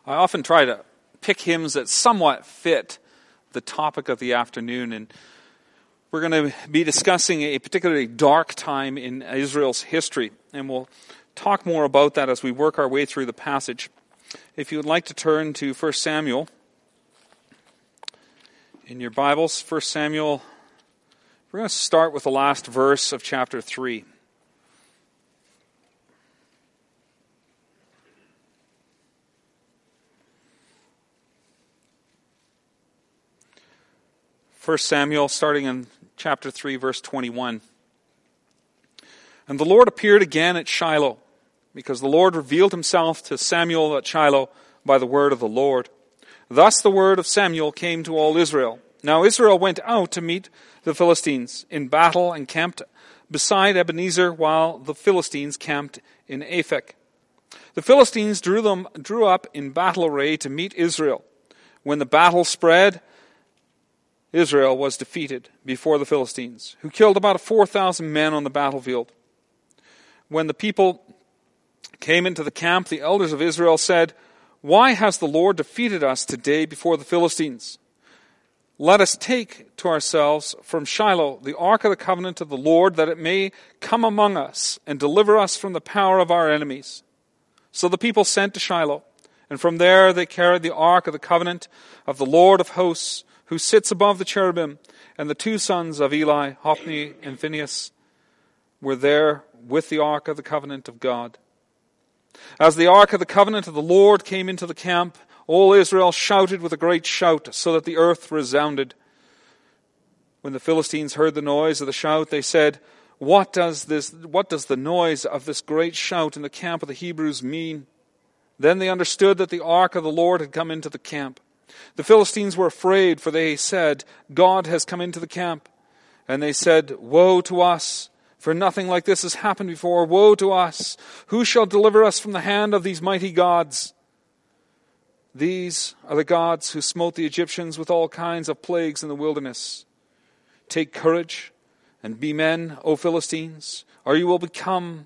I often try to pick hymns that somewhat fit the topic of the afternoon, and we're going to be discussing a particularly dark time in Israel's history, and we'll talk more about that as we work our way through the passage. If you would like to turn to 1 Samuel, in your Bibles, 1 Samuel, we're going to start with the last verse of chapter 3. 1 Samuel, starting in chapter 3, verse 21. And the Lord appeared again at Shiloh, because the Lord revealed himself to Samuel at Shiloh by the word of the Lord. Thus the word of Samuel came to all Israel. Now Israel went out to meet the Philistines in battle and camped beside Ebenezer, while the Philistines camped in Aphek. The Philistines drew up in battle array to meet Israel. When the battle spread, Israel was defeated before the Philistines, who killed about 4,000 men on the battlefield. When the people came into the camp, the elders of Israel said, "Why has the Lord defeated us today before the Philistines? Let us take to ourselves from Shiloh the ark of the covenant of the Lord, that it may come among us and deliver us from the power of our enemies." So the people sent to Shiloh, and from there they carried the ark of the covenant of the Lord of hosts, who sits above the cherubim, and the two sons of Eli, Hophni and Phinehas, were there with the ark of the covenant of God. As the ark of the covenant of the Lord came into the camp, all Israel shouted with a great shout, so that the earth resounded. When the Philistines heard the noise of the shout, they said, What does the noise of this great shout in the camp of the Hebrews mean? Then they understood that the ark of the Lord had come into the camp. The Philistines were afraid, for they said, God has come into the camp. And they said, Woe to us, for nothing like this has happened before. Woe to us! Who shall deliver us from the hand of these mighty gods? These are the gods who smote the Egyptians with all kinds of plagues in the wilderness. Take courage and be men, O Philistines, or you will become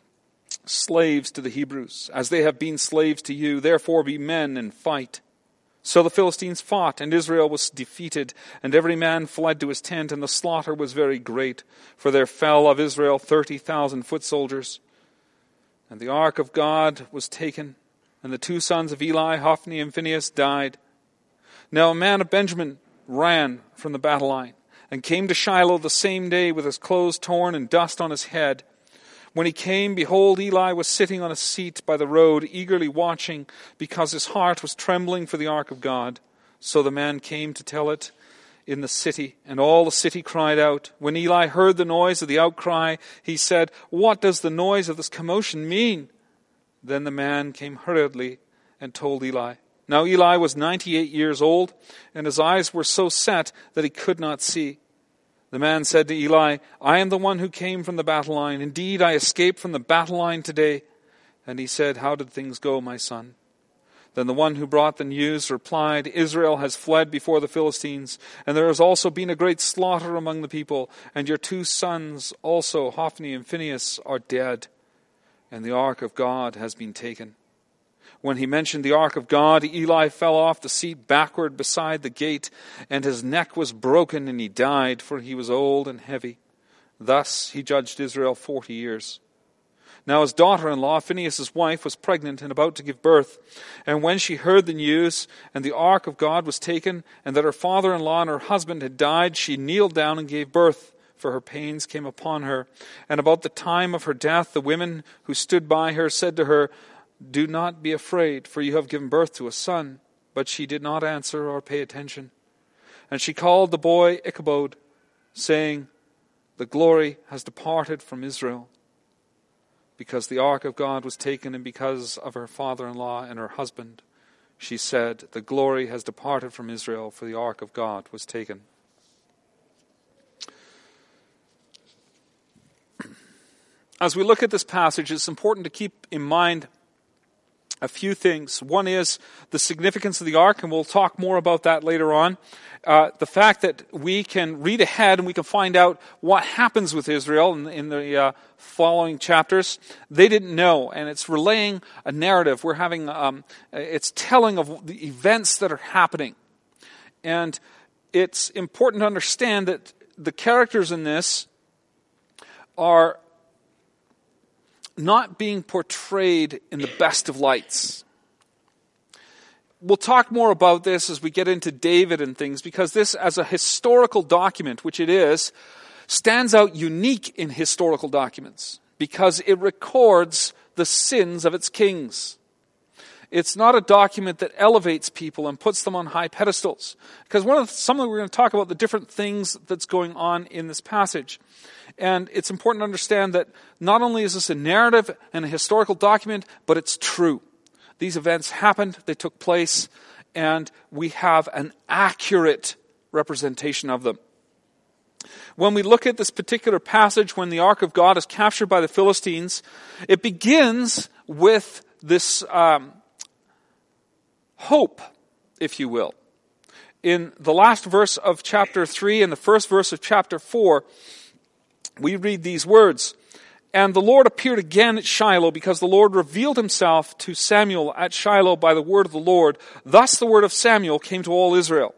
slaves to the Hebrews, as they have been slaves to you. Therefore be men and fight. So the Philistines fought, and Israel was defeated, and every man fled to his tent, and the slaughter was very great, for there fell of Israel 30,000 foot soldiers. And the ark of God was taken, and the two sons of Eli, Hophni and Phinehas, died. Now a man of Benjamin ran from the battle line, and came to Shiloh the same day with his clothes torn and dust on his head. When he came, behold, Eli was sitting on a seat by the road, eagerly watching, because his heart was trembling for the ark of God. So the man came to tell it in the city, and all the city cried out. When Eli heard the noise of the outcry, he said, What does the noise of this commotion mean? Then the man came hurriedly and told Eli. Now Eli was 98 years old, and his eyes were so set that he could not see. The man said to Eli, I am the one who came from the battle line. Indeed, I escaped from the battle line today. And he said, How did things go, my son? Then the one who brought the news replied, Israel has fled before the Philistines, and there has also been a great slaughter among the people, and your two sons also, Hophni and Phinehas, are dead, and the ark of God has been taken. When he mentioned the ark of God, Eli fell off the seat backward beside the gate, and his neck was broken, and he died, for he was old and heavy. Thus he judged Israel 40 years. Now his daughter-in-law, Phinehas' wife, was pregnant and about to give birth. And when she heard the news, and the ark of God was taken, and that her father-in-law and her husband had died, she kneeled down and gave birth, for her pains came upon her. And about the time of her death, the women who stood by her said to her, Do not be afraid, for you have given birth to a son. But she did not answer or pay attention. And she called the boy Ichabod, saying, The glory has departed from Israel, because the ark of God was taken, and because of her father-in-law and her husband. She said, The glory has departed from Israel, for the ark of God was taken. As we look at this passage, it's important to keep in mind a few things. One is the significance of the ark, and we'll talk more about that later on. The fact that we can read ahead and we can find out what happens with Israel in the following chapters. They didn't know, and it's relaying a narrative. We're having, it's telling of the events that are happening. And it's important to understand that the characters in this are not being portrayed in the best of lights. We'll talk more about this as we get into David and things, because this, as a historical document, which it is, stands out unique in historical documents because it records the sins of its kings. It's not a document that elevates people and puts them on high pedestals. Because something we're going to talk about the different things that's going on in this passage. And it's important to understand that not only is this a narrative and a historical document, but it's true. These events happened, they took place, and we have an accurate representation of them. When we look at this particular passage, when the Ark of God is captured by the Philistines, it begins with this hope, if you will. In the last verse of chapter 3 and the first verse of chapter 4, we read these words, "And the Lord appeared again at Shiloh, because the Lord revealed himself to Samuel at Shiloh by the word of the Lord. Thus the word of Samuel came to all Israel."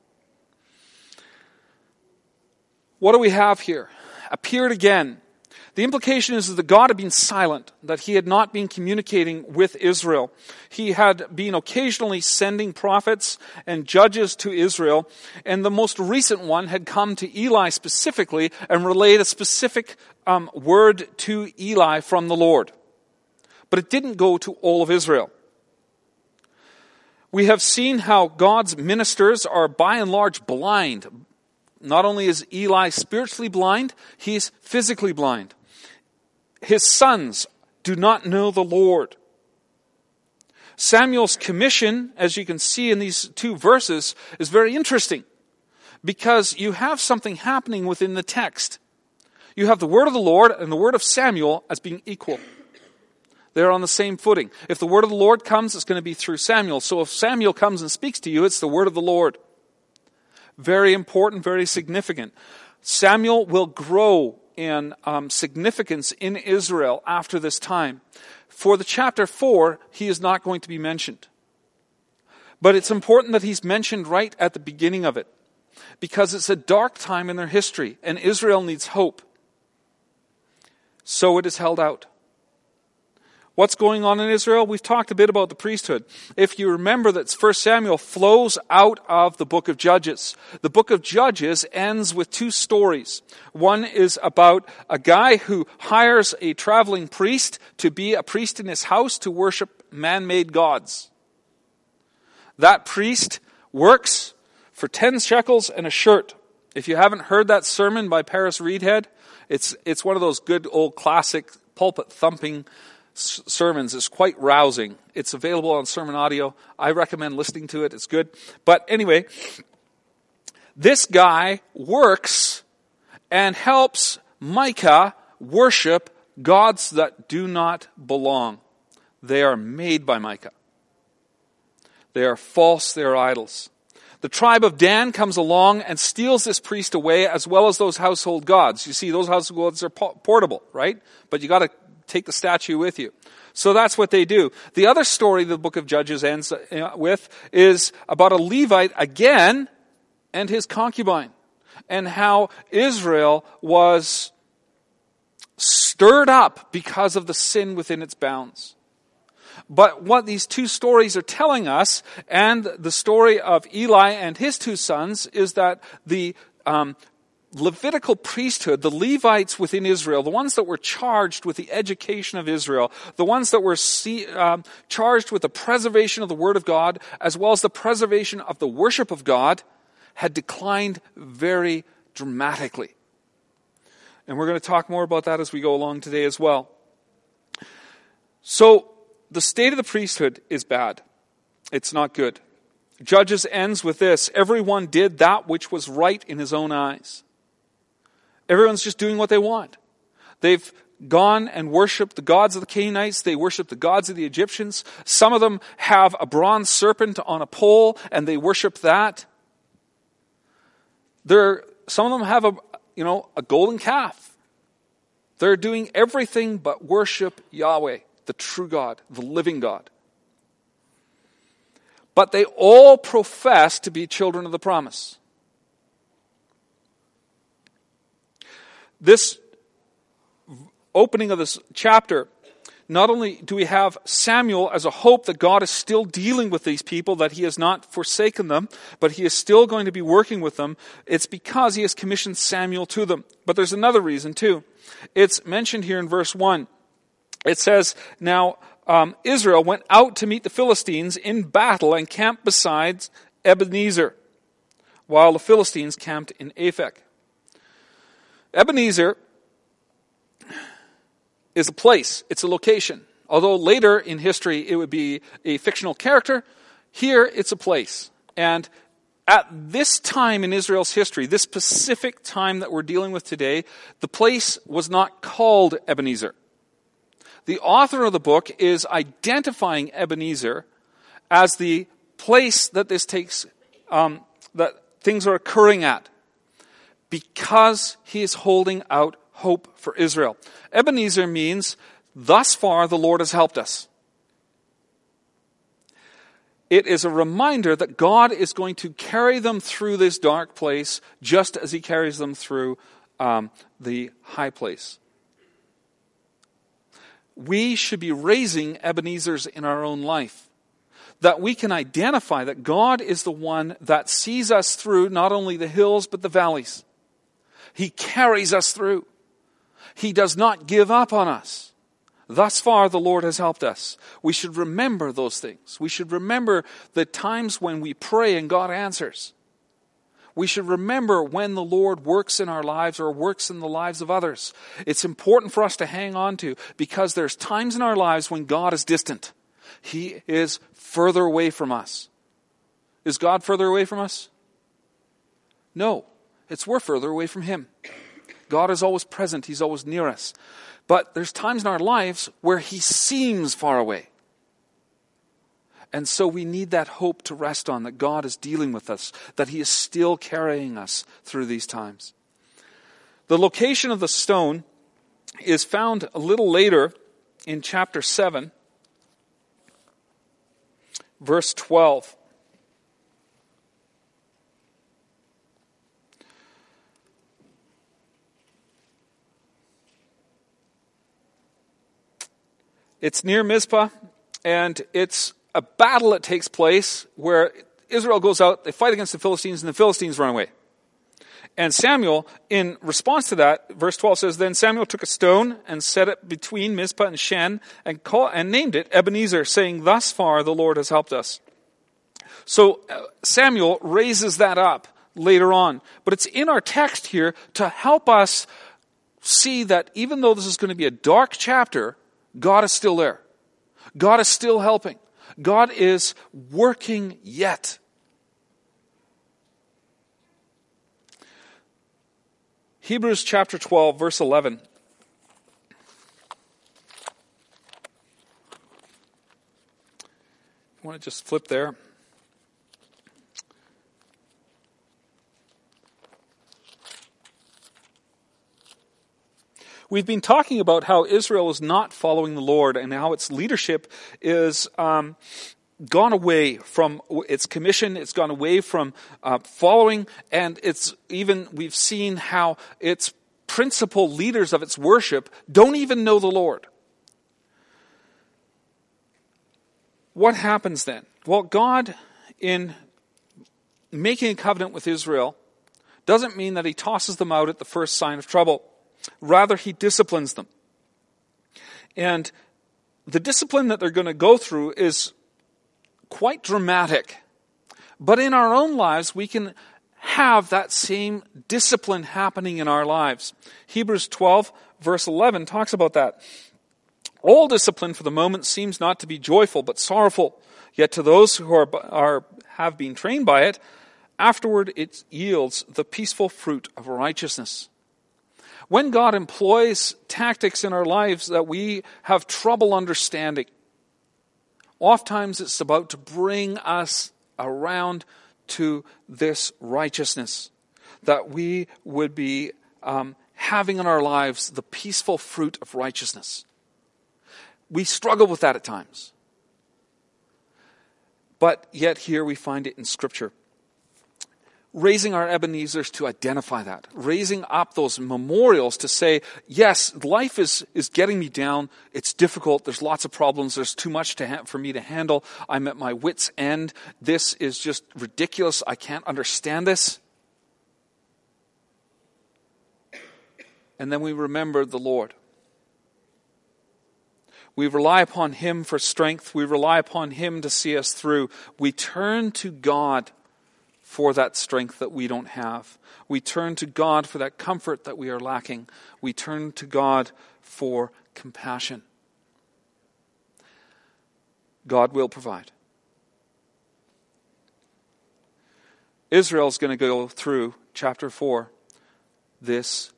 What do we have here? Appeared again. The implication is that God had been silent, that he had not been communicating with Israel. He had been occasionally sending prophets and judges to Israel, and the most recent one had come to Eli specifically and relayed a specific word to Eli from the Lord. But it didn't go to all of Israel. We have seen how God's ministers are by and large blind. Not only is Eli spiritually blind, he's physically blind. His sons do not know the Lord. Samuel's commission, as you can see in these two verses, is very interesting because you have something happening within the text. You have the word of the Lord and the word of Samuel as being equal. They're on the same footing. If the word of the Lord comes, it's going to be through Samuel. So if Samuel comes and speaks to you, it's the word of the Lord. Very important, very significant. Samuel will grow in significance in Israel after this time. For the chapter 4, he is not going to be mentioned. But it's important that he's mentioned right at the beginning of it, because it's a dark time in their history, and Israel needs hope. So it is held out. What's going on in Israel? We've talked a bit about the priesthood. If you remember that 1 Samuel flows out of the book of Judges. The book of Judges ends with two stories. One is about a guy who hires a traveling priest to be a priest in his house to worship man-made gods. That priest works for 10 shekels and a shirt. If you haven't heard that sermon by Paris Reedhead, it's one of those good old classic pulpit thumping sermons. Is quite rousing. It's available on Sermon Audio. I recommend listening to it. It's good. But anyway, this guy works and helps Micah worship gods that do not belong. They are made by Micah. They are false. They are idols. The tribe of Dan comes along and steals this priest away, as well as those household gods. You see, those household gods are portable, right? But you got to take the statue with you. So that's what they do. The other story the book of Judges ends with is about a Levite again and his concubine, and how Israel was stirred up because of the sin within its bounds. But what these two stories are telling us, and the story of Eli and his two sons, is that the Levitical priesthood, the Levites within Israel, the ones that were charged with the education of Israel, the ones that were charged with the preservation of the Word of God, as well as the preservation of the worship of God, had declined very dramatically. And we're going to talk more about that as we go along today as well. So, the state of the priesthood is bad. It's not good. Judges ends with this: everyone did that which was right in his own eyes. Everyone's just doing what they want. They've gone and worshiped the gods of the Canaanites. They worshiped the gods of the Egyptians. Some of them have a bronze serpent on a pole, and they worship that. Some of them have a golden calf. They're doing everything but worship Yahweh, the true God, the living God. But they all profess to be children of the promise. This opening of this chapter, not only do we have Samuel as a hope that God is still dealing with these people, that he has not forsaken them, but he is still going to be working with them. It's because he has commissioned Samuel to them. But there's another reason too. It's mentioned here in verse 1. It says, now Israel went out to meet the Philistines in battle and camped beside Ebenezer, while the Philistines camped in Aphek. Ebenezer is a place, it's a location. Although later in history it would be a fictional character, here it's a place. And at this time in Israel's history, this specific time that we're dealing with today, the place was not called Ebenezer. The author of the book is identifying Ebenezer as the place that this takes, that things are occurring at, because he is holding out hope for Israel. Ebenezer means, thus far the Lord has helped us. It is a reminder that God is going to carry them through this dark place just as he carries them through the high place. We should be raising Ebenezers in our own life, that we can identify that God is the one that sees us through not only the hills but the valleys. He carries us through. He does not give up on us. Thus far, the Lord has helped us. We should remember those things. We should remember the times when we pray and God answers. We should remember when the Lord works in our lives or works in the lives of others. It's important for us to hang on to, because there's times in our lives when God is distant. He is further away from us. Is God further away from us? No. We're further away from him. God is always present. He's always near us. But there's times in our lives where he seems far away. And so we need that hope to rest on, that God is dealing with us, that he is still carrying us through these times. The location of the stone is found a little later in chapter 7, verse 12. It's near Mizpah, and it's a battle that takes place where Israel goes out, they fight against the Philistines, and the Philistines run away. And Samuel, in response to that, verse 12 says, then Samuel took a stone and set it between Mizpah and Shen and named it Ebenezer, saying, thus far the Lord has helped us. So Samuel raises that up later on. But it's in our text here to help us see that even though this is going to be a dark chapter, God is still there. God is still helping. God is working yet. Hebrews chapter 12, verse 11. I want to just flip there. We've been talking about how Israel is not following the Lord and how its leadership is gone away from its commission. It's gone away from following, and we've seen how its principal leaders of its worship don't even know the Lord. What happens then? Well, God, in making a covenant with Israel, doesn't mean that he tosses them out at the first sign of trouble. Rather, he disciplines them. And the discipline that they're going to go through is quite dramatic. But in our own lives, we can have that same discipline happening in our lives. Hebrews 12, verse 11 talks about that. All discipline for the moment seems not to be joyful, but sorrowful. Yet to those who have been trained by it, afterward it yields the peaceful fruit of righteousness. When God employs tactics in our lives that we have trouble understanding, oftentimes it's about to bring us around to this righteousness, that we would be having in our lives the peaceful fruit of righteousness. We struggle with that at times. But yet here we find it in Scripture. Raising our Ebenezers to identify that. Raising up those memorials to say, yes, life is getting me down. It's difficult. There's lots of problems. There's too much for me to handle. I'm at my wit's end. This is just ridiculous. I can't understand this. And then we remember the Lord. We rely upon Him for strength. We rely upon Him to see us through. We turn to God for that strength that we don't have. We turn to God for that comfort that we are lacking. We turn to God for compassion. God will provide. Israel's going to go through chapter 4, this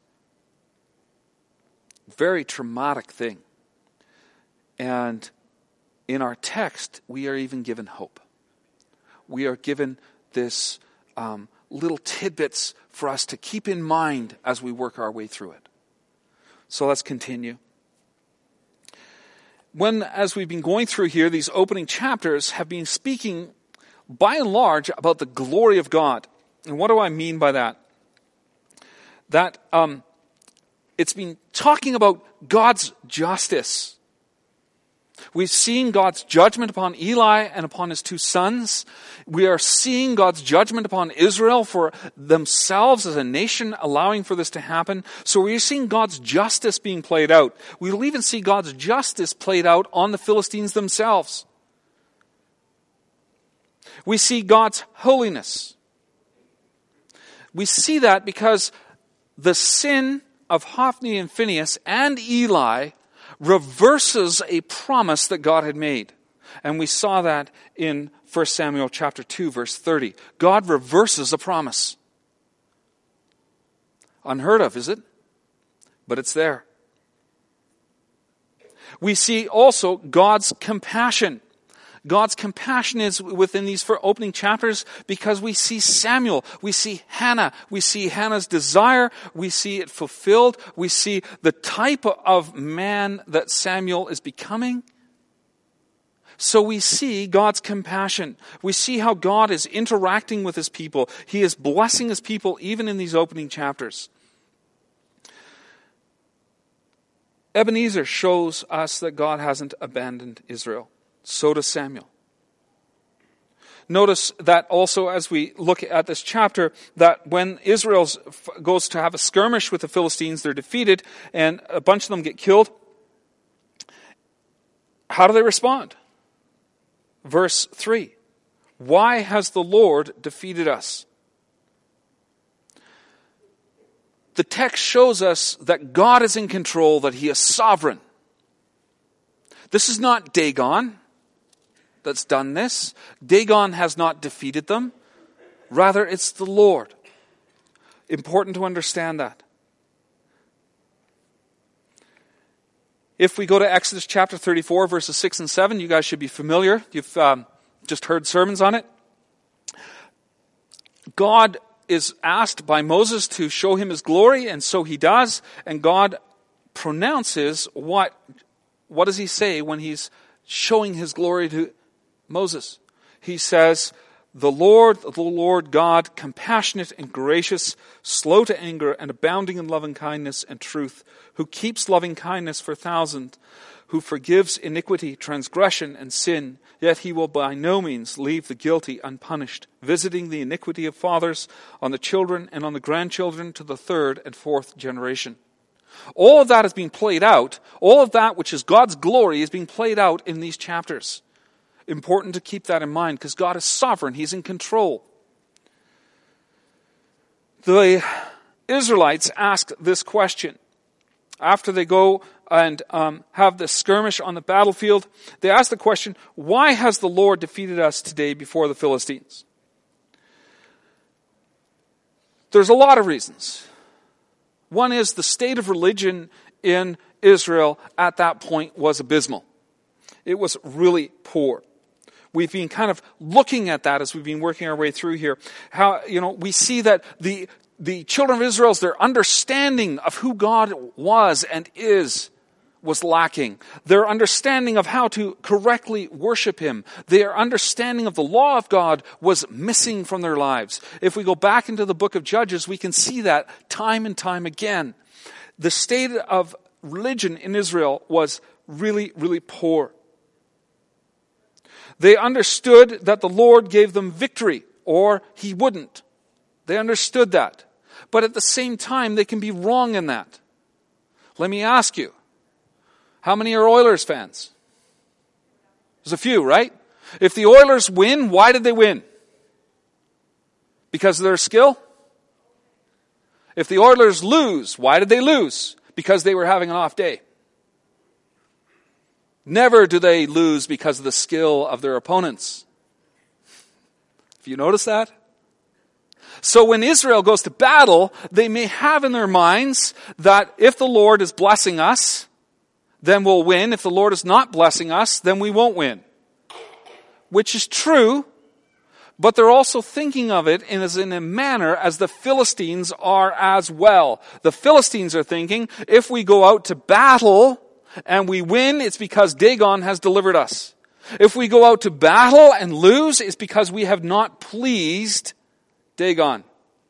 very traumatic thing. And in our text, we are even given hope. We are given this little tidbits for us to keep in mind as we work our way through it. So let's continue. As we've been going through here, these opening chapters have been speaking, by and large, about the glory of God. And what do I mean by that? That it's been talking about God's justice. We've seen God's judgment upon Eli and upon his two sons. We are seeing God's judgment upon Israel for themselves as a nation, allowing for this to happen. So we're seeing God's justice being played out. We'll even see God's justice played out on the Philistines themselves. We see God's holiness. We see that because the sin of Hophni and Phinehas and Eli reverses a promise that God had made. And we saw that in 1 Samuel chapter 2, verse 30. God reverses a promise. Unheard of, is it? But it's there. We see also God's compassion. God's compassion is within these opening chapters because we see Samuel, we see Hannah, we see Hannah's desire, we see it fulfilled, we see the type of man that Samuel is becoming. So we see God's compassion. We see how God is interacting with His people. He is blessing His people even in these opening chapters. Ebenezer shows us that God hasn't abandoned Israel. So does Samuel. Notice that also as we look at this chapter, that when Israel goes to have a skirmish with the Philistines, they're defeated and a bunch of them get killed. How do they respond? Verse 3. Why has the Lord defeated us? The text shows us that God is in control, that He is sovereign. This is not Dagon that's done this. Dagon has not defeated them. Rather, it's the Lord. Important to understand that. If we go to Exodus chapter 34, verses 6 and 7, you guys should be familiar. You've just heard sermons on it. God is asked by Moses to show him His glory, and so He does. And God pronounces what does He say when He's showing His glory to Moses? He says, the Lord God, compassionate and gracious, slow to anger and abounding in loving kindness and truth, who keeps loving kindness for thousands, who forgives iniquity, transgression, and sin, yet He will by no means leave the guilty unpunished, visiting the iniquity of fathers on the children and on the grandchildren to the third and fourth generation. All of that is being played out. All of that which is God's glory is being played out in these chapters. Important to keep that in mind because God is sovereign. He's in control. The Israelites ask this question. After they go and have the skirmish on the battlefield, they ask the question, why has the Lord defeated us today before the Philistines? There's a lot of reasons. One is the state of religion in Israel at that point was abysmal. It was really poor. We've been kind of looking at that as we've been working our way through here. How, we see that the children of Israel's, their understanding of who God was and is was lacking. Their understanding of how to correctly worship Him, their understanding of the law of God was missing from their lives. If we go back into the book of Judges, we can see that time and time again. The state of religion in Israel was really, really poor. They understood that the Lord gave them victory, or He wouldn't. They understood that. But at the same time, they can be wrong in that. Let me ask you, how many are Oilers fans? There's a few, right? If the Oilers win, why did they win? Because of their skill? If the Oilers lose, why did they lose? Because they were having an off day. Never do they lose because of the skill of their opponents. Have you noticed that? So when Israel goes to battle, they may have in their minds that if the Lord is blessing us, then we'll win. If the Lord is not blessing us, then we won't win. Which is true, but they're also thinking of it in a manner as the Philistines are as well. The Philistines are thinking, if we go out to battle and we win, it's because Dagon has delivered us. If we go out to battle and lose, it's because we have not pleased Dagon.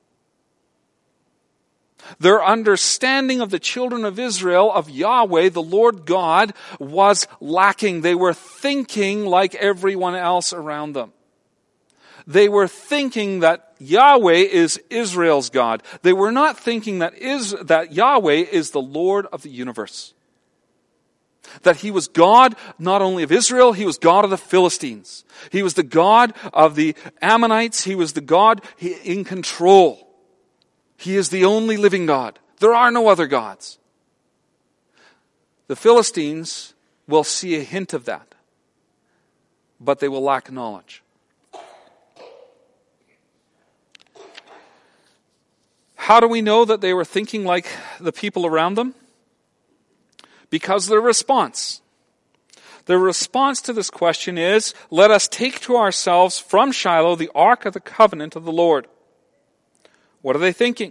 Their understanding of the children of Israel, of Yahweh, the Lord God, was lacking. They were thinking like everyone else around them. They were thinking that Yahweh is Israel's God. They were not thinking that Yahweh is the Lord of the universe. That He was God not only of Israel, He was God of the Philistines. He was the God of the Ammonites. He was the God in control. He is the only living God. There are no other gods. The Philistines will see a hint of that, but they will lack knowledge. How do we know that they were thinking like the people around them? Because of their response. Their response to this question is, let us take to ourselves from Shiloh the ark of the covenant of the Lord. What are they thinking?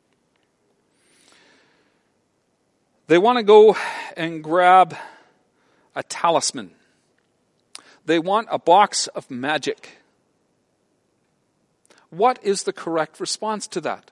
They want to go and grab a talisman. They want a box of magic. What is the correct response to that?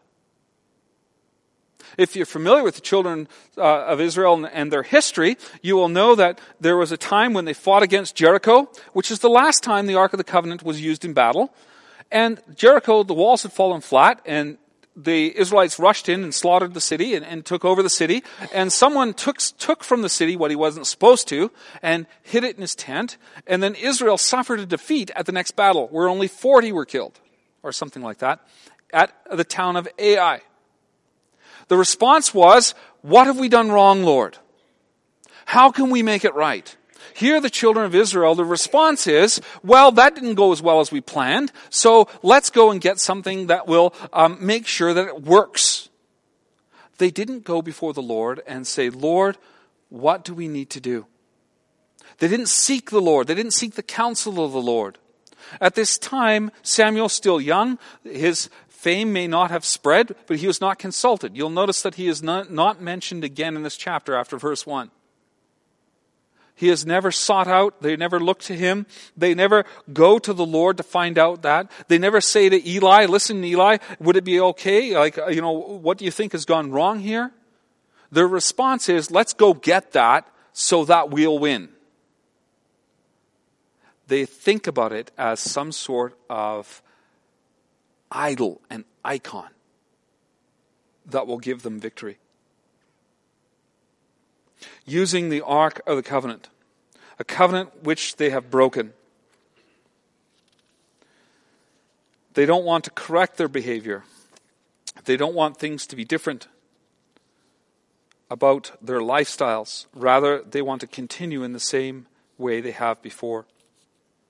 If you're familiar with the children of Israel and their history, you will know that there was a time when they fought against Jericho, which is the last time the Ark of the Covenant was used in battle. And Jericho, the walls had fallen flat, and the Israelites rushed in and slaughtered the city and took over the city. And someone took from the city what he wasn't supposed to and hid it in his tent. And then Israel suffered a defeat at the next battle, where only 40 were killed, or something like that, at the town of Ai. The response was, what have we done wrong, Lord? How can we make it right? Here, the children of Israel, the response is, well, that didn't go as well as we planned, so let's go and get something that will make sure that it works. They didn't go before the Lord and say, Lord, what do we need to do? They didn't seek the Lord. They didn't seek the counsel of the Lord. At this time, Samuel's still young. His fame may not have spread, but he was not consulted. You'll notice that he is not mentioned again in this chapter after verse 1. He is never sought out. They never look to him. They never go to the Lord to find out that. They never say to Eli, listen, Eli, would it be okay? What do you think has gone wrong here? Their response is, let's go get that so that we'll win. They think about it as some sort of idol and icon that will give them victory. Using the Ark of the Covenant, a covenant which they have broken. They don't want to correct their behavior. They don't want things to be different about their lifestyles. Rather, they want to continue in the same way they have before.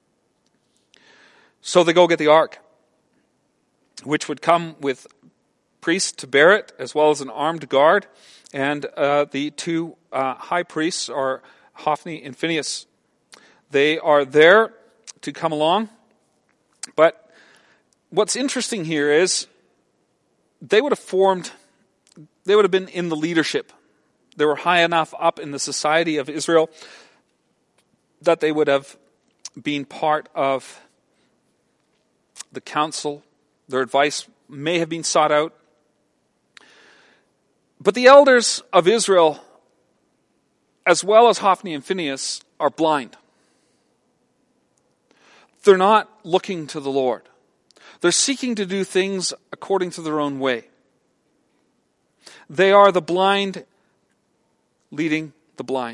So they go get the ark, which would come with priest to bear it, as well as an armed guard, and the two high priests are Hophni and Phinehas. They are there to come along, but what's interesting here is they would have been in the leadership. They were high enough up in the society of Israel that they would have been part of the council. Their advice may have been sought out. But the elders of Israel, as well as Hophni and Phinehas, are blind. They're not looking to the Lord. They're seeking to do things according to their own way. They are the blind leading the blind,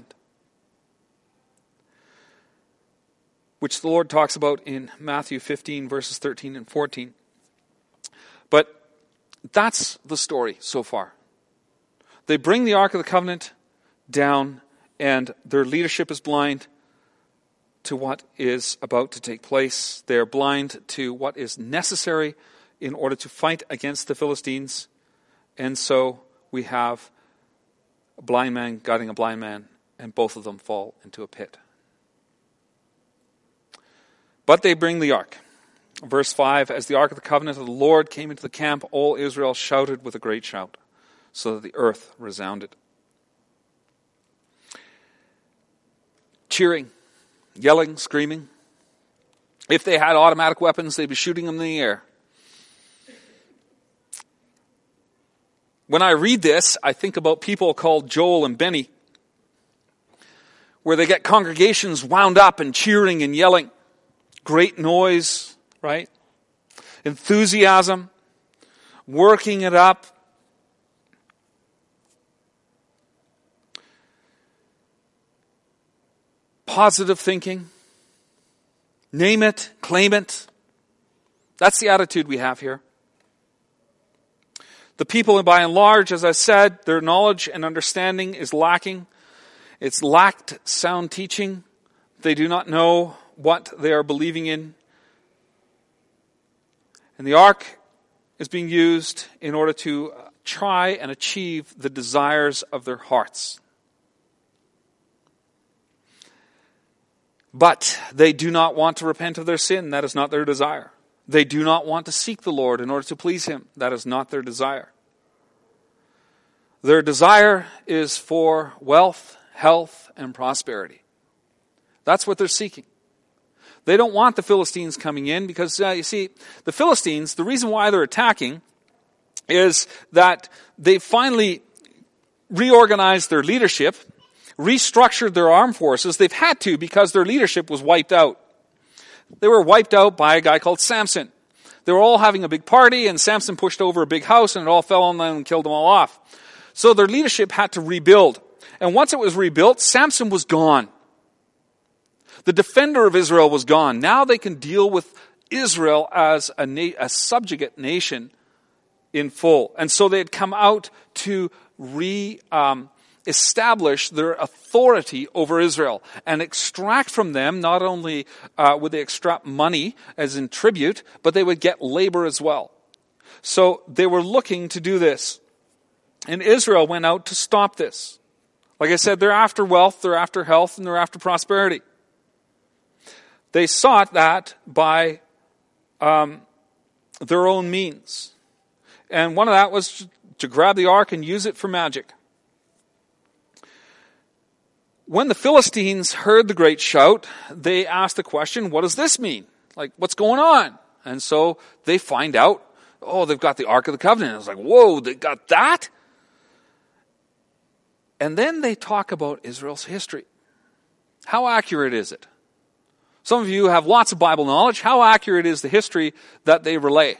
which the Lord talks about in Matthew 15, verses 13 and 14. But that's the story so far. They bring the Ark of the Covenant down, and their leadership is blind to what is about to take place. They are blind to what is necessary in order to fight against the Philistines. And so we have a blind man guiding a blind man, and both of them fall into a pit. But they bring the ark. Verse 5, as the ark of the covenant of the Lord came into the camp, all Israel shouted with a great shout, so that the earth resounded. Cheering, yelling, screaming. If they had automatic weapons, they'd be shooting them in the air. When I read this, I think about people called Joel and Benny, where they get congregations wound up and cheering and yelling. Great noise, right? Enthusiasm, working it up. Positive thinking. Name it, claim it. That's the attitude we have here. The people, by and large, as I said, their knowledge and understanding is lacking. It's lacked sound teaching. They do not know what they are believing in. And the ark is being used in order to try and achieve the desires of their hearts. But they do not want to repent of their sin. That is not their desire. They do not want to seek the Lord in order to please Him. That is not their desire. Their desire is for wealth, health, and prosperity. That's what they're seeking. They don't want the Philistines coming in because, you see, the Philistines, the reason why they're attacking is that they finally reorganized their leadership, restructured their armed forces. They've had to because their leadership was wiped out. They were wiped out by a guy called Samson. They were all having a big party, and Samson pushed over a big house, and it all fell on them and killed them all off. So their leadership had to rebuild. And once it was rebuilt, Samson was gone. The defender of Israel was gone. Now they can deal with Israel as a subjugate nation in full. And so they had come out to establish their authority over Israel and extract from them, not only would they extract money as in tribute, but they would get labor as well. So they were looking to do this. And Israel went out to stop this. Like I said, they're after wealth, they're after health, and they're after prosperity. They sought that by their own means. And one of that was to grab the ark and use it for magic. When the Philistines heard the great shout, they asked the question, what does this mean? Like, what's going on? And so they find out, they've got the Ark of the Covenant. It's like, whoa, they got that? And then they talk about Israel's history. How accurate is it? Some of you have lots of Bible knowledge. How accurate is the history that they relay?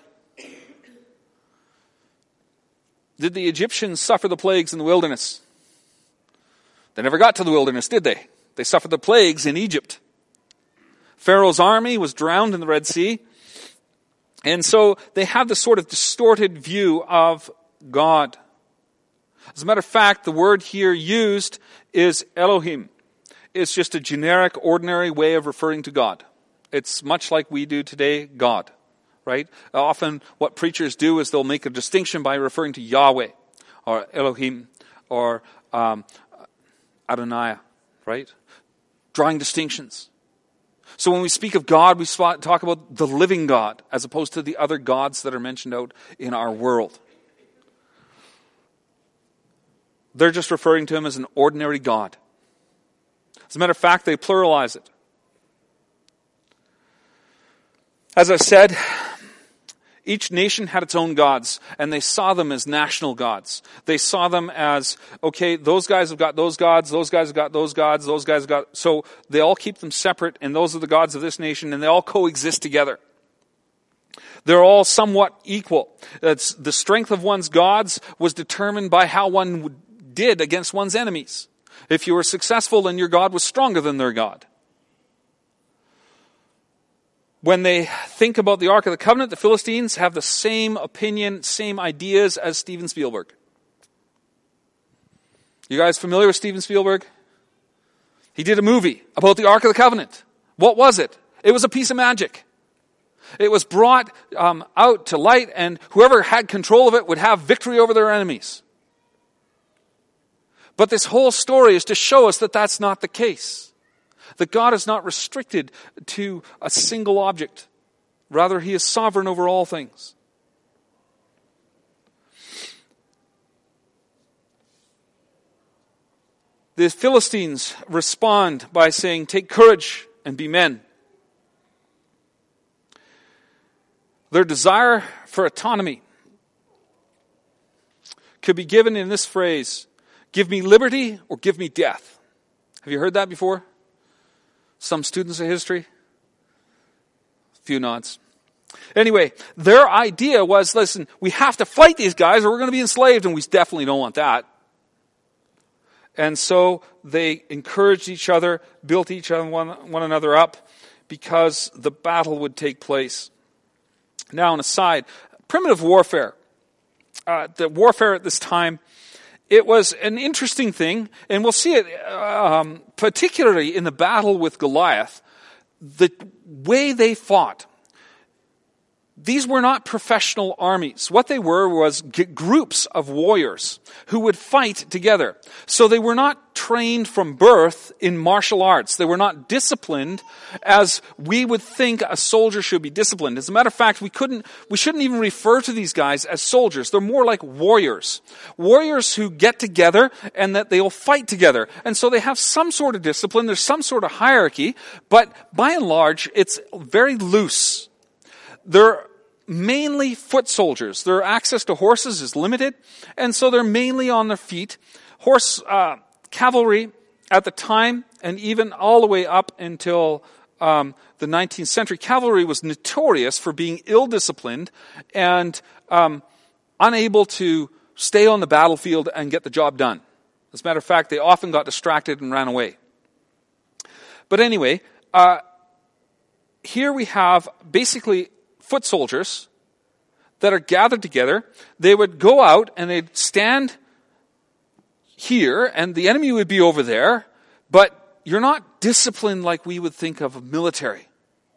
Did the Egyptians suffer the plagues in the wilderness? They never got to the wilderness, did they? They suffered the plagues in Egypt. Pharaoh's army was drowned in the Red Sea. And so they have this sort of distorted view of God. As a matter of fact, the word here used is Elohim. It's just a generic, ordinary way of referring to God. It's much like we do today, God. right? Often what preachers do is they'll make a distinction by referring to Yahweh or Elohim or Adonai, right? Drawing distinctions. So when we speak of God, we talk about the living God as opposed to the other gods that are mentioned out in our world. They're just referring to him as an ordinary God. As a matter of fact, they pluralize it. As I said, each nation had its own gods, and they saw them as national gods. They saw them as, okay, those guys have got those gods, those guys have got those gods, those guys have got... So they all keep them separate, and those are the gods of this nation, and they all coexist together. They're all somewhat equal. It's, the strength of one's gods was determined by how one did against one's enemies. If you were successful, then your God was stronger than their God. When they think about the Ark of the Covenant, the Philistines have the same opinion, same ideas as Steven Spielberg. You guys familiar with Steven Spielberg? He did a movie about the Ark of the Covenant. What was it? It was a piece of magic. It was brought out to light, and whoever had control of it would have victory over their enemies. But this whole story is to show us that that's not the case. That God is not restricted to a single object. Rather, he is sovereign over all things. The Philistines respond by saying, "Take courage and be men." Their desire for autonomy could be given in this phrase, "Give me liberty or give me death." Have you heard that before? Some students of history? A few nods. Anyway, their idea was, listen, we have to fight these guys or we're going to be enslaved, and we definitely don't want that. And so they encouraged each other, built each other one another up, because the battle would take place. Now, an aside, primitive warfare. The warfare at this time, it was an interesting thing, and we'll see it particularly in the battle with Goliath. The way they fought, these were not professional armies. What they were was groups of warriors who would fight together. So they were not trained from birth in martial arts. They were not disciplined as we would think a soldier should be disciplined. As a matter of fact, we shouldn't even refer to these guys as soldiers. They're more like warriors. Warriors who get together and that they'll fight together. And so they have some sort of discipline. There's some sort of hierarchy. But by and large, it's very loose. They're mainly foot soldiers. Their access to horses is limited, and so they're mainly on their feet. Horse cavalry at the time, and even all the way up until the 19th century, cavalry was notorious for being ill-disciplined and unable to stay on the battlefield and get the job done. As a matter of fact, they often got distracted and ran away. But anyway, here we have basically foot soldiers that are gathered together. They would go out and they'd stand here and the enemy would be over there, but you're not disciplined like we would think of a military.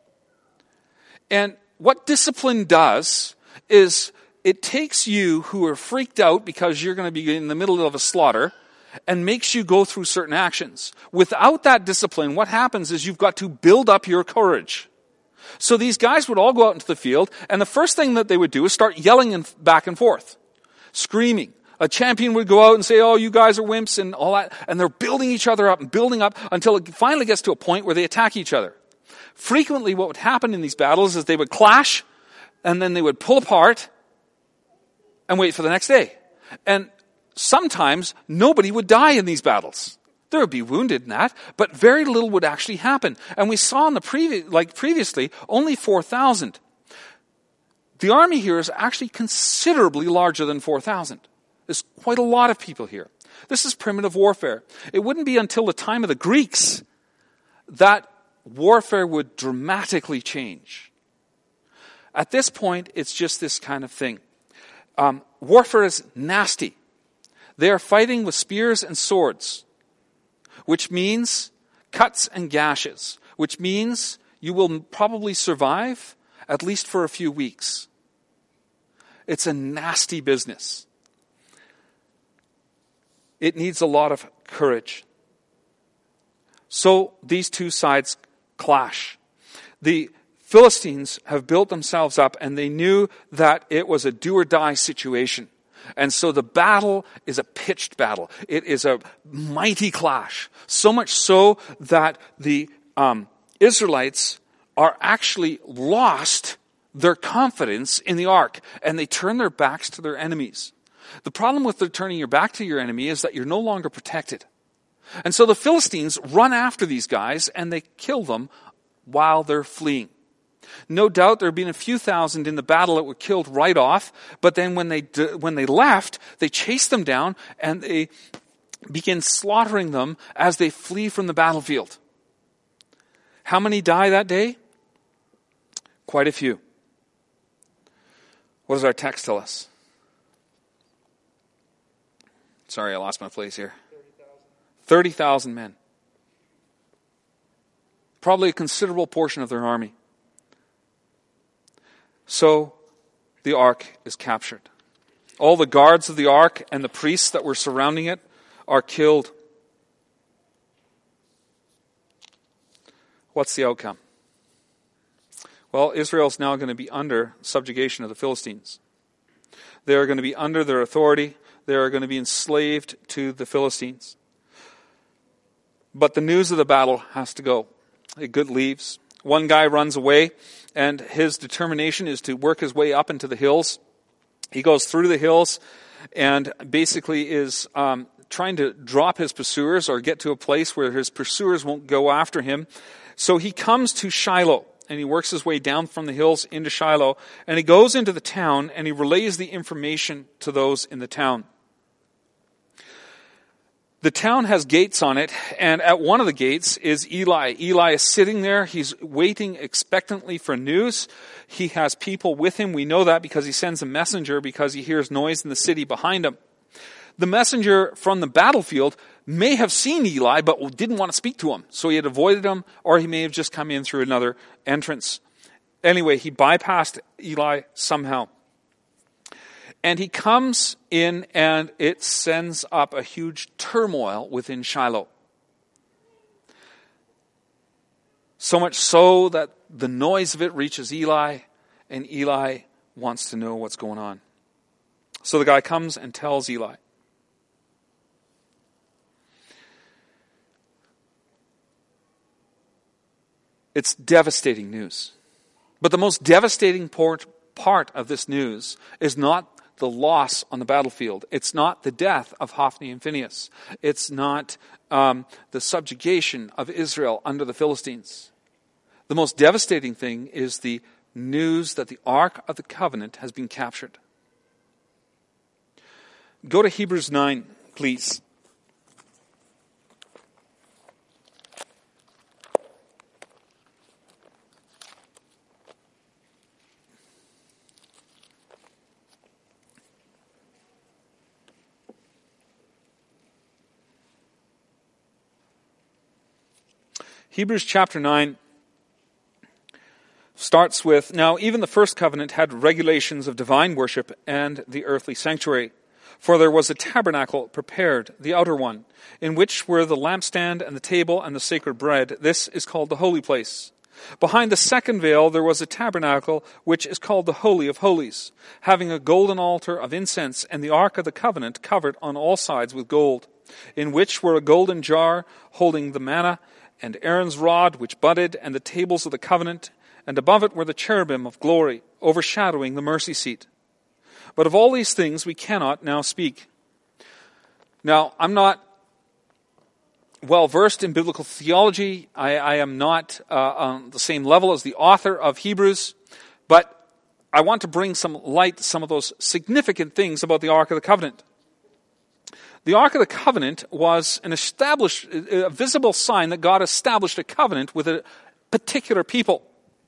And what discipline does is it takes you who are freaked out because you're going to be in the middle of a slaughter and makes you go through certain actions. Without that discipline, what happens is you've got to build up your courage. So these guys would all go out into the field, and the first thing that they would do is start yelling back and forth, screaming. A champion would go out and say, "Oh, you guys are wimps," and all that. And they're building each other up and building up until it finally gets to a point where they attack each other. Frequently, what would happen in these battles is they would clash, and then they would pull apart and wait for the next day. And sometimes nobody would die in these battles. There would be wounded in that, but very little would actually happen. And we saw in the previously, only 4,000. The army here is actually considerably larger than 4,000. There's quite a lot of people here. This is primitive warfare. It wouldn't be until the time of the Greeks that warfare would dramatically change. At this point, it's just this kind of thing. Warfare is nasty. They are fighting with spears and swords, which means cuts and gashes, which means you will probably survive, at least for a few weeks. It's a nasty business. It needs a lot of courage. So these two sides clash. The Philistines have built themselves up, and they knew that it was a do-or-die situation. And so the battle is a pitched battle. It is a mighty clash. So much so that the Israelites are actually lost their confidence in the ark, and they turn their backs to their enemies. The problem with turning your back to your enemy is that you're no longer protected. And so the Philistines run after these guys, and they kill them while they're fleeing. No doubt there have been a few thousand in the battle that were killed right off, but then when they left, they chased them down and they begin slaughtering them as they flee from the battlefield. How many die that day? Quite a few. What does our text tell us? Sorry, I lost my place here. 30,000 men. Probably a considerable portion of their army. So the ark is captured. All the guards of the ark and the priests that were surrounding it are killed. What's the outcome? Well, Israel's now going to be under subjugation of the Philistines. They are going to be under their authority. They are going to be enslaved to the Philistines. But the news of the battle has to go. It leaves. One guy runs away, and his determination is to work his way up into the hills. He goes through the hills and basically is trying to drop his pursuers or get to a place where his pursuers won't go after him. So he comes to Shiloh, and he works his way down from the hills into Shiloh, and he goes into the town, and he relays the information to those in the town. The town has gates on it, and at one of the gates is Eli. Eli is sitting there. He's waiting expectantly for news. He has people with him. We know that because he sends a messenger because he hears noise in the city behind him. The messenger from the battlefield may have seen Eli, but didn't want to speak to him. So he had avoided him, or he may have just come in through another entrance. Anyway, he bypassed Eli somehow. And he comes in, and it sends up a huge turmoil within Shiloh. So much so that the noise of it reaches Eli, and Eli wants to know what's going on. So the guy comes and tells Eli. It's devastating news. But the most devastating part of this news is not the loss on the battlefield. It's not the death of Hophni and Phinehas. It's not the subjugation of Israel under the Philistines. The most devastating thing is the news that the Ark of the Covenant has been captured. Go to Hebrews 9, please. Hebrews chapter 9 starts with, now even the first covenant had regulations of divine worship and the earthly sanctuary. For there was a tabernacle prepared, the outer one, in which were the lampstand and the table and the sacred bread. This is called the holy place. Behind the second veil there was a tabernacle which is called the Holy of Holies, having a golden altar of incense and the ark of the covenant covered on all sides with gold, in which were a golden jar holding the manna, and Aaron's rod which budded, and the tables of the covenant, and above it were the cherubim of glory, overshadowing the mercy seat. But of all these things we cannot now speak. Now, I'm not well versed in biblical theology. I am not on the same level as the author of Hebrews, but I want to bring some light to some of those significant things about the Ark of the Covenant. The Ark of the Covenant was a visible sign that God established a covenant with a particular people.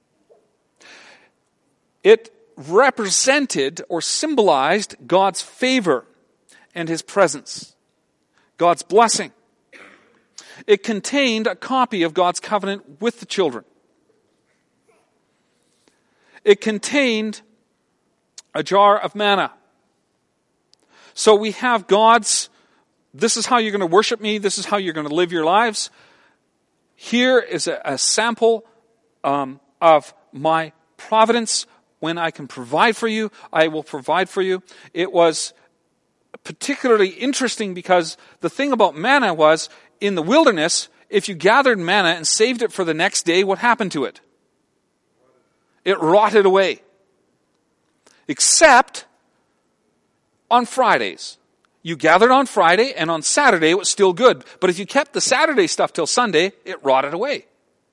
It represented or symbolized God's favor and His presence, God's blessing. It contained a copy of God's covenant with the children. it contained a jar of manna. So we have God's, this is how you're going to worship me, this is how you're going to live your lives. Here is a sample of my providence. When I can provide for you, I will provide for you. It was particularly interesting because the thing about manna was, in the wilderness, if you gathered manna and saved it for the next day, what happened to it? It rotted away. Except on Fridays. You gathered on Friday, and on Saturday it was still good. But if you kept the Saturday stuff till Sunday, it rotted away.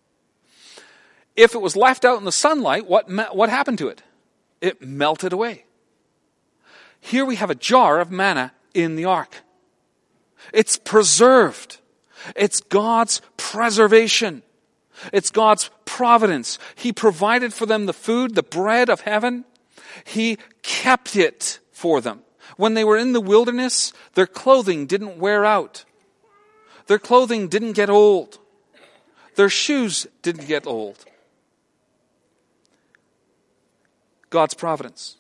If it was left out in the sunlight, what happened to it? It melted away. Here we have a jar of manna in the ark. It's preserved. It's God's preservation. It's God's providence. He provided for them the food, the bread of heaven. He kept it for them. When they were in the wilderness, their clothing didn't wear out. Their clothing didn't get old. Their shoes didn't get old. God's providence.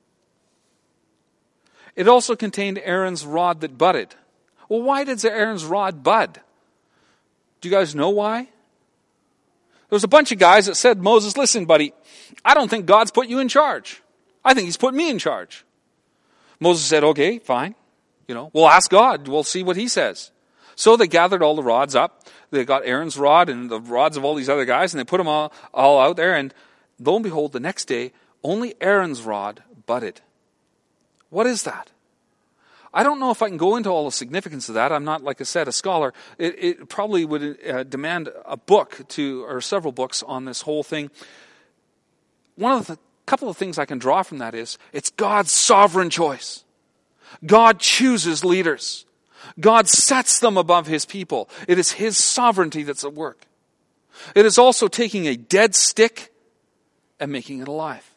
It also contained Aaron's rod that budded. Well, why did Aaron's rod bud? Do you guys know why? There was a bunch of guys that said, Moses, listen, buddy, I don't think God's put you in charge. I think he's put me in charge. Moses said, okay, fine. We'll ask God. We'll see what he says. So they gathered all the rods up. They got Aaron's rod and the rods of all these other guys, and they put them all out there. And lo and behold, the next day, only Aaron's rod budded. What is that? I don't know if I can go into all the significance of that. I'm not, like I said, a scholar. It probably would demand a book or several books on this whole thing. Couple of things I can draw from that is, it's God's sovereign choice. God chooses leaders. God sets them above his people. It is his sovereignty that's at work. It is also taking a dead stick and making it alive.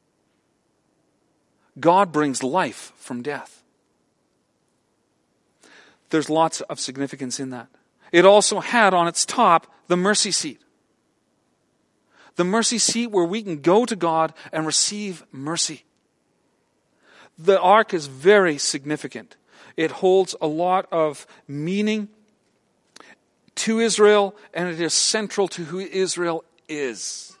God brings life from death. There's lots of significance in that. It also had on its top the mercy seat. The mercy seat where we can go to God and receive mercy. The ark is very significant. It holds a lot of meaning to Israel, and it is central to who Israel is.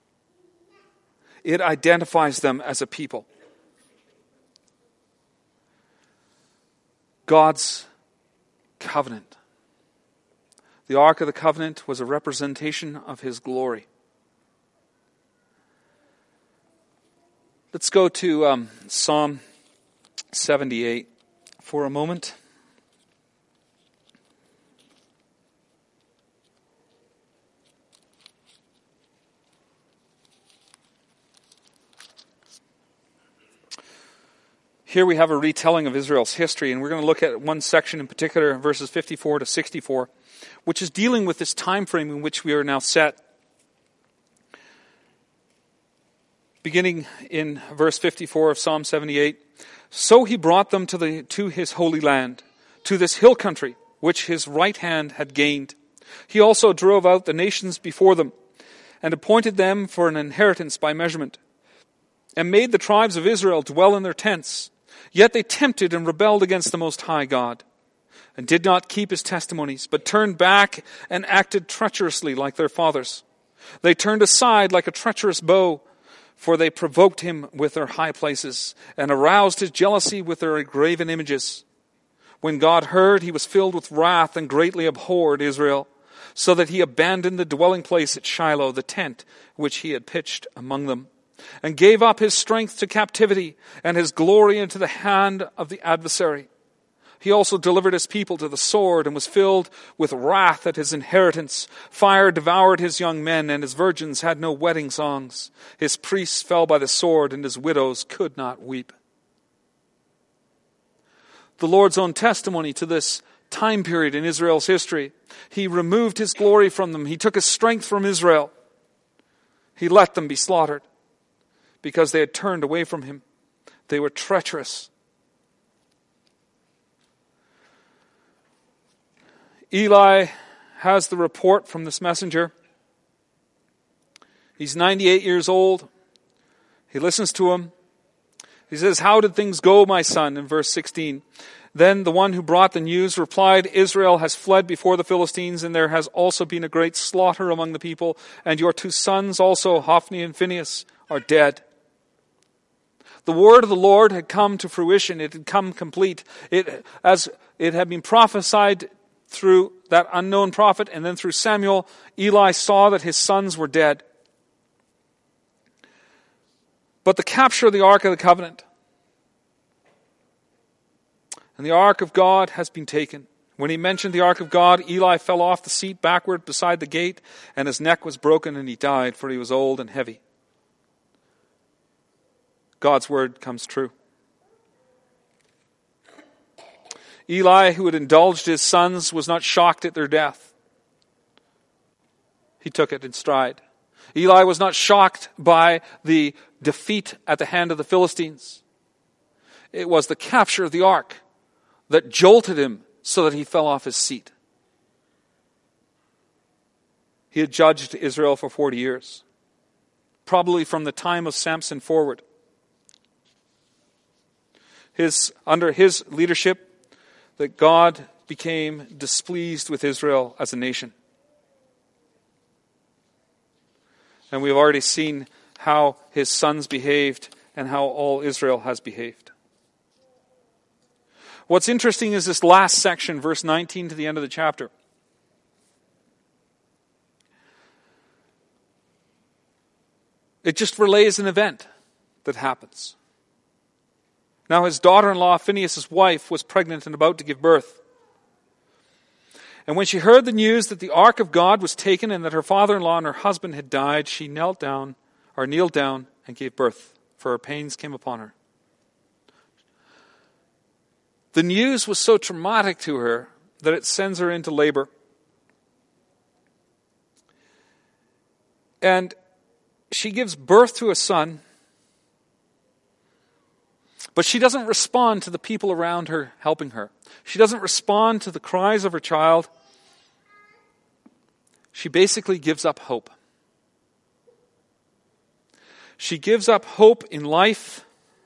It identifies them as a people. God's covenant. The Ark of the Covenant was a representation of his glory. Let's go to Psalm 78 for a moment. Here we have a retelling of Israel's history, and we're going to look at one section in particular, verses 54 to 64, which is dealing with this time frame in which we are now set. Beginning in verse 54 of Psalm 78, so he brought them to his holy land, to this hill country, which his right hand had gained. He also drove out the nations before them, and appointed them for an inheritance by measurement, and made the tribes of Israel dwell in their tents. Yet they tempted and rebelled against the Most High God, and did not keep his testimonies, but turned back and acted treacherously like their fathers. They turned aside like a treacherous bow, for they provoked him with their high places, and aroused his jealousy with their graven images. When God heard, he was filled with wrath and greatly abhorred Israel, so that he abandoned the dwelling place at Shiloh, the tent which he had pitched among them, and gave up his strength to captivity and his glory into the hand of the adversary. He also delivered his people to the sword and was filled with wrath at his inheritance. Fire devoured his young men, and his virgins had no wedding songs. His priests fell by the sword, and his widows could not weep. The Lord's own testimony to this time period in Israel's history. He removed his glory from them. He took his strength from Israel. He let them be slaughtered because they had turned away from him. They were treacherous. Eli has the report from this messenger. He's 98 years old. He listens to him. He says, "How did things go, my son?" in verse 16. Then the one who brought the news replied, "Israel has fled before the Philistines, and there has also been a great slaughter among the people, and your 2 sons also, Hophni and Phinehas, are dead." The word of the Lord had come to fruition. It had come complete. As it had been prophesied through that unknown prophet and then through Samuel, Eli saw that his sons were dead. But the capture of the Ark of the Covenant and the Ark of God has been taken. When he mentioned the Ark of God, Eli fell off the seat backward beside the gate, and his neck was broken, and he died, for he was old and heavy. God's word comes true. Eli, who had indulged his sons, was not shocked at their death. He took it in stride. Eli was not shocked by the defeat at the hand of the Philistines. It was the capture of the ark that jolted him so that he fell off his seat. He had judged Israel for 40 years, probably from the time of Samson forward. Under his leadership, that God became displeased with Israel as a nation. And we've already seen how his sons behaved and how all Israel has behaved. What's interesting is this last section, verse 19 to the end of the chapter. It just relays an event that happens. Now his daughter-in-law, Phinehas' wife, was pregnant and about to give birth. And when she heard the news that the ark of God was taken and that her father-in-law and her husband had died, she kneeled down and gave birth, for her pains came upon her. The news was so traumatic to her that it sends her into labor. And she gives birth to a son, but she doesn't respond to the people around her helping her. She doesn't respond to the cries of her child. She basically gives up hope. She gives up hope in life.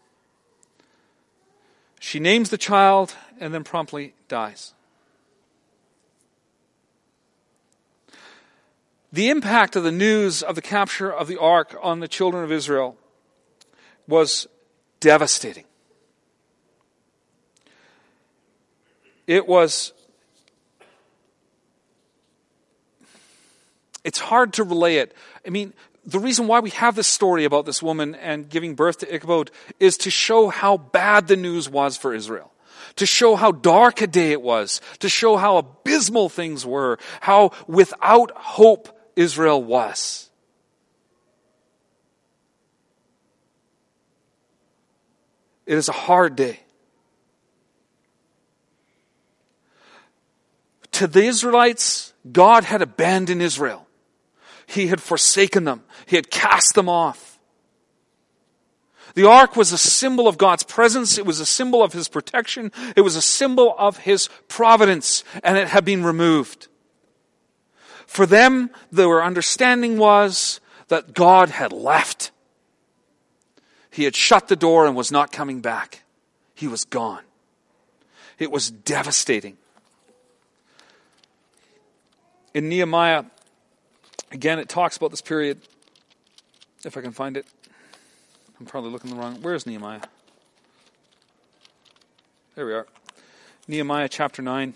She names the child and then promptly dies. The impact of the news of the capture of the ark on the children of Israel was devastating. It's hard to relay it. I mean, the reason why we have this story about this woman and giving birth to Ichabod is to show how bad the news was for Israel. To show how dark a day it was. To show how abysmal things were. How without hope Israel was. It is a hard day. To the Israelites, God had abandoned Israel. He had forsaken them. He had cast them off. The ark was a symbol of God's presence. It was a symbol of His protection. It was a symbol of His providence, and it had been removed. For them, their understanding was that God had left. He had shut the door and was not coming back. He was gone. It was devastating. In Nehemiah, again, it talks about this period. If I can find it. I'm probably looking the wrong. Where's Nehemiah? There we are. Nehemiah chapter 9.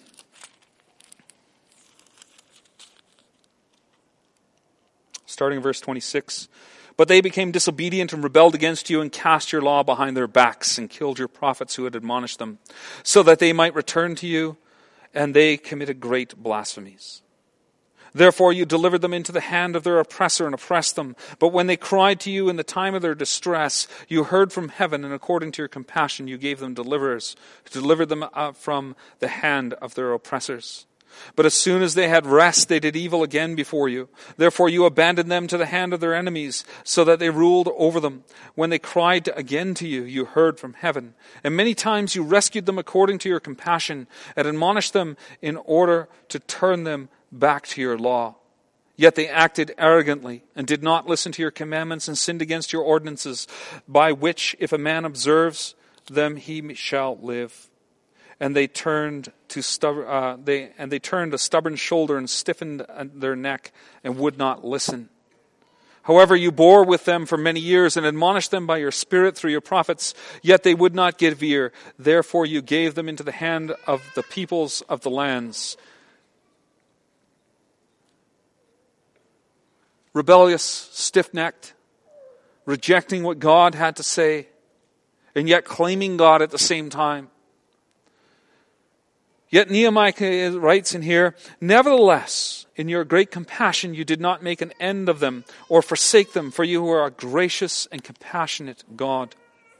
Starting in verse 26. But they became disobedient and rebelled against you and cast your law behind their backs and killed your prophets who had admonished them, so that they might return to you, and they committed great blasphemies. Therefore you delivered them into the hand of their oppressor and oppressed them. But when they cried to you in the time of their distress, you heard from heaven, and according to your compassion you gave them deliverers, who delivered them from the hand of their oppressors. But as soon as they had rest, they did evil again before you. Therefore you abandoned them to the hand of their enemies, so that they ruled over them. When they cried again to you, you heard from heaven. And many times you rescued them according to your compassion, and admonished them in order to turn them back to your law. Yet they acted arrogantly and did not listen to your commandments and sinned against your ordinances, by which if a man observes them, he shall live. And they turned a stubborn shoulder and stiffened their neck and would not listen. However, you bore with them for many years and admonished them by your Spirit through your prophets, yet they would not give ear. Therefore you gave them into the hand of the peoples of the lands. Rebellious, stiff-necked, rejecting what God had to say, and yet claiming God at the same time. Yet Nehemiah writes in here, nevertheless, in your great compassion you did not make an end of them or forsake them, for you are a gracious and compassionate God.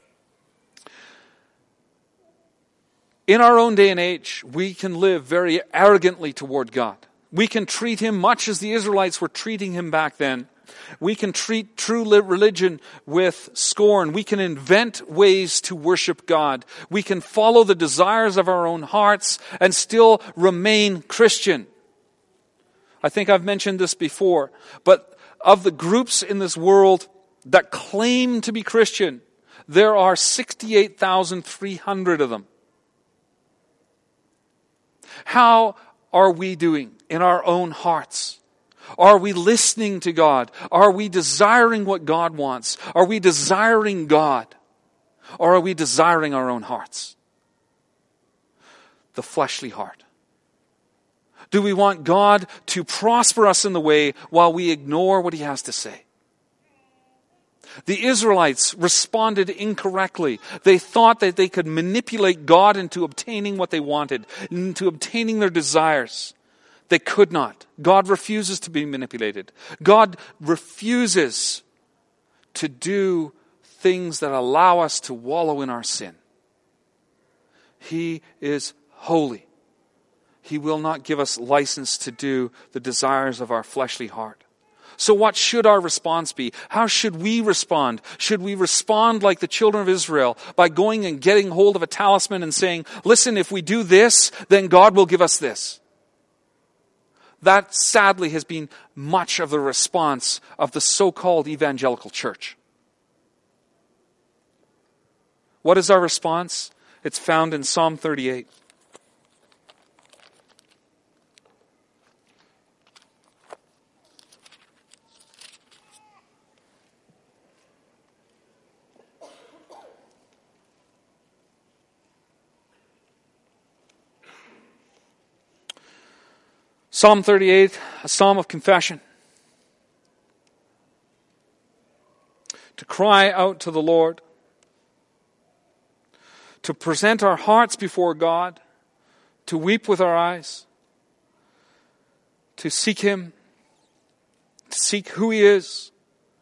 In our own day and age, we can live very arrogantly toward God. We can treat Him much as the Israelites were treating Him back then. We can treat true religion with scorn. We can invent ways to worship God. We can follow the desires of our own hearts and still remain Christian. I think I've mentioned this before, but of the groups in this world that claim to be Christian, there are 68,300 of them. How are we doing in our own hearts? Are we listening to God? Are we desiring what God wants? Are we desiring God? Or are we desiring our own hearts? The fleshly heart. Do we want God to prosper us in the way while we ignore what He has to say? The Israelites responded incorrectly. They thought that they could manipulate God into obtaining what they wanted, into obtaining their desires. They could not. God refuses to be manipulated. God refuses to do things that allow us to wallow in our sin. He is holy. He will not give us license to do the desires of our fleshly heart. So what should our response be? How should we respond? Should we respond like the children of Israel by going and getting hold of a talisman and saying, listen, if we do this, then God will give us this? That sadly has been much of the response of the so-called evangelical church. What is our response? It's found in Psalm 38. Psalm 38, a psalm of confession. To cry out to the Lord. To present our hearts before God. To weep with our eyes. To seek Him. To seek who He is.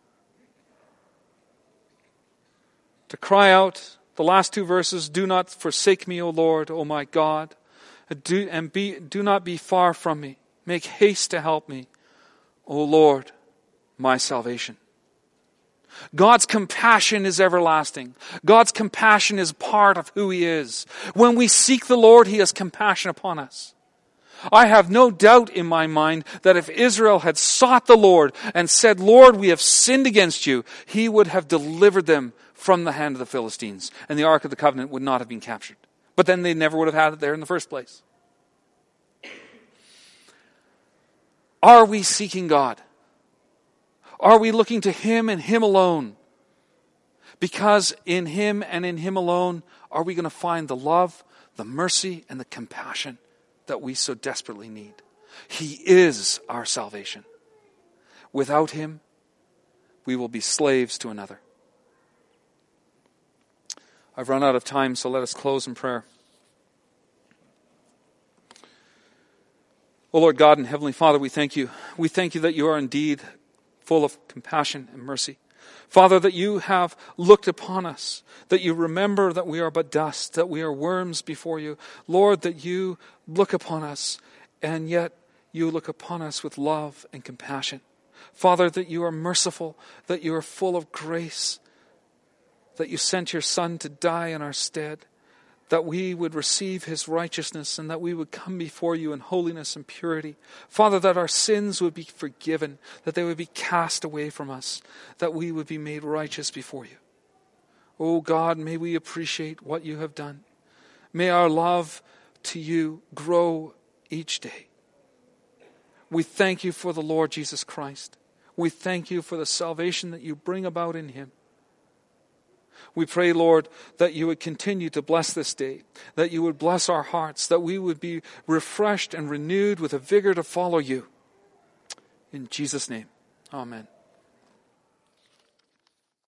To cry out, the last two verses, do not forsake me, O Lord, O my God. Do not be far from me. Make haste to help me, O Lord, my salvation. God's compassion is everlasting. God's compassion is part of who He is. When we seek the Lord, He has compassion upon us. I have no doubt in my mind that if Israel had sought the Lord and said, Lord, we have sinned against you, He would have delivered them from the hand of the Philistines, and the Ark of the Covenant would not have been captured. But then they never would have had it there in the first place. Are we seeking God? Are we looking to Him and Him alone? Because in Him and in Him alone are we going to find the love, the mercy, and the compassion that we so desperately need. He is our salvation. Without Him, we will be slaves to another. I've run out of time, so let us close in prayer. O Lord God and Heavenly Father, we thank you. We thank you that you are indeed full of compassion and mercy. Father, that you have looked upon us, that you remember that we are but dust, that we are worms before you. Lord, that you look upon us, and yet you look upon us with love and compassion. Father, that you are merciful, that you are full of grace, that you sent your Son to die in our stead, that we would receive his righteousness and that we would come before you in holiness and purity. Father, that our sins would be forgiven, that they would be cast away from us, that we would be made righteous before you. Oh God, may we appreciate what you have done. May our love to you grow each day. We thank you for the Lord Jesus Christ. We thank you for the salvation that you bring about in him. We pray, Lord, that you would continue to bless this day, that you would bless our hearts, that we would be refreshed and renewed with a vigor to follow you. In Jesus' name, amen.